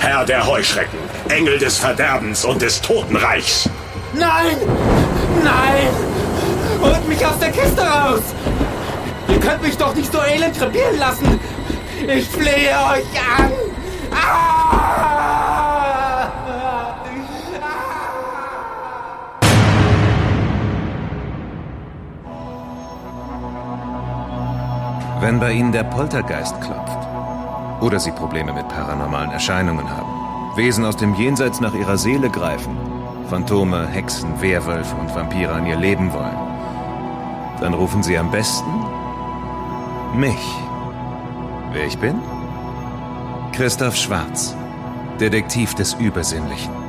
Herr der Heuschrecken, Engel des Verderbens und des Totenreichs. Nein! Nein! Holt mich aus der Kiste raus! Ihr könnt mich doch nicht so elend krepieren lassen! Ich flehe euch an! Wenn bei Ihnen der Poltergeist klopft oder Sie Probleme mit paranormalen Erscheinungen haben, Wesen aus dem Jenseits nach Ihrer Seele greifen, Phantome, Hexen, Werwölfe und Vampire an Ihr Leben wollen, dann rufen Sie am besten mich. Wer ich bin? Christoph Schwarz, Detektiv des Übersinnlichen.